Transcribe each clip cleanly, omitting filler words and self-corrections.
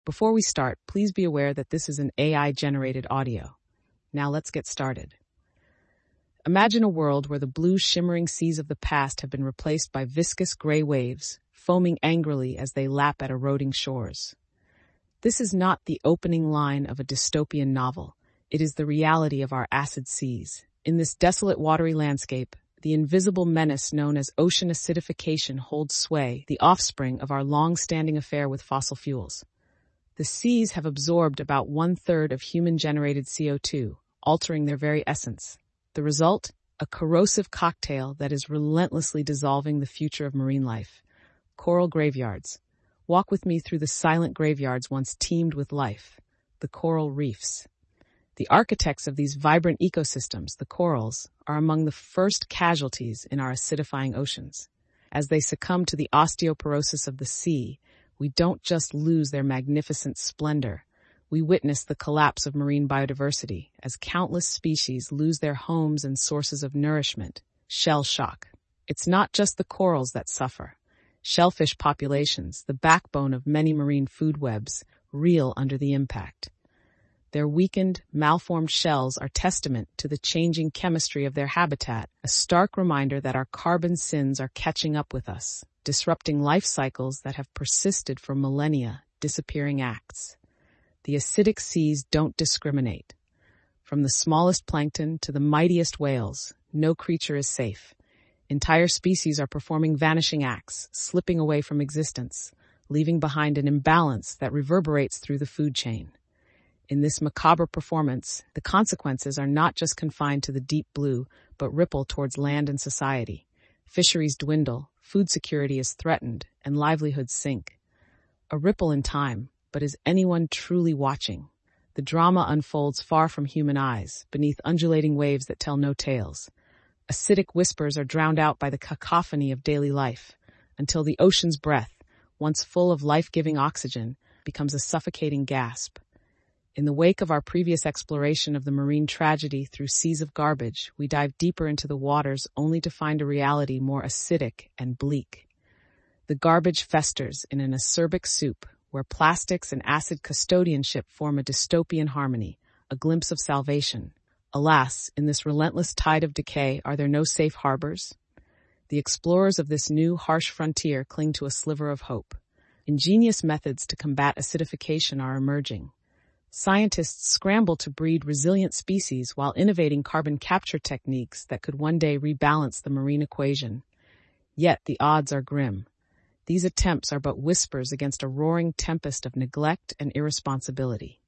Before we start, please be aware that this is an AI-generated audio. Now let's get started. Imagine a world where the blue shimmering seas of the past have been replaced by viscous gray waves, foaming angrily as they lap at eroding shores. This is not the opening line of a dystopian novel. It is the reality of our acid seas. In this desolate watery landscape, the invisible menace known as ocean acidification holds sway, the offspring of our long-standing affair with fossil fuels. The seas have absorbed about 1/3 of human-generated CO2, altering their very essence. The result? A corrosive cocktail that is relentlessly dissolving the future of marine life. Coral graveyards. Walk with me through the silent graveyards once teemed with life, the coral reefs. The architects of these vibrant ecosystems, the corals, are among the first casualties in our acidifying oceans. As they succumb to the osteoporosis of the sea, we don't just lose their magnificent splendor. We witness the collapse of marine biodiversity as countless species lose their homes and sources of nourishment. Shell shock. It's not just the corals that suffer. Shellfish populations, the backbone of many marine food webs, reel under the impact. Their weakened, malformed shells are testament to the changing chemistry of their habitat, a stark reminder that our carbon sins are catching up with us, disrupting life cycles that have persisted for millennia, disappearing acts. The acidic seas don't discriminate. From the smallest plankton to the mightiest whales, no creature is safe. Entire species are performing vanishing acts, slipping away from existence, leaving behind an imbalance that reverberates through the food chain. In this macabre performance, the consequences are not just confined to the deep blue, but ripple towards land and society. Fisheries dwindle, food security is threatened, and livelihoods sink. A ripple in time, but is anyone truly watching? The drama unfolds far from human eyes, beneath undulating waves that tell no tales. Acidic whispers are drowned out by the cacophony of daily life, until the ocean's breath, once full of life-giving oxygen, becomes a suffocating gasp. In the wake of our previous exploration of the marine tragedy through seas of garbage, we dive deeper into the waters only to find a reality more acidic and bleak. The garbage festers in an acerbic soup, where plastics and acid custodianship form a dystopian harmony, a glimpse of salvation. Alas, in this relentless tide of decay, are there no safe harbors? The explorers of this new, harsh frontier cling to a sliver of hope. Ingenious methods to combat acidification are emerging. Scientists scramble to breed resilient species while innovating carbon capture techniques that could one day rebalance the marine equation. Yet the odds are grim. These attempts are but whispers against a roaring tempest of neglect and irresponsibility.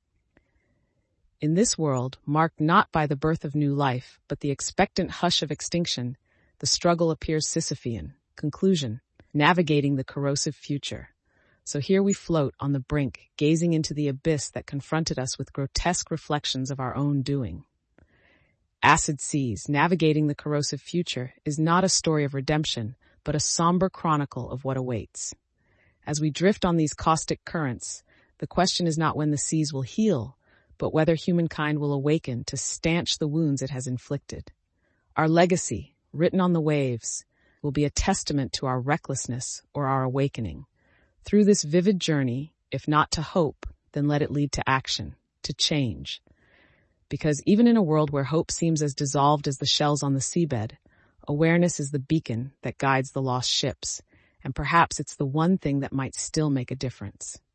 In this world, marked not by the birth of new life, but the expectant hush of extinction, the struggle appears Sisyphean. Conclusion: navigating the corrosive future. So here we float on the brink, gazing into the abyss that confronted us with grotesque reflections of our own doing. Acid Seas, Navigating the Corrosive Future, is not a story of redemption, but a somber chronicle of what awaits. As we drift on these caustic currents, the question is not when the seas will heal, but whether humankind will awaken to stanch the wounds it has inflicted. Our legacy, written on the waves, will be a testament to our recklessness or our awakening. Through this vivid journey, if not to hope, then let it lead to action, to change. Because even in a world where hope seems as dissolved as the shells on the seabed, awareness is the beacon that guides the lost ships, and perhaps it's the one thing that might still make a difference.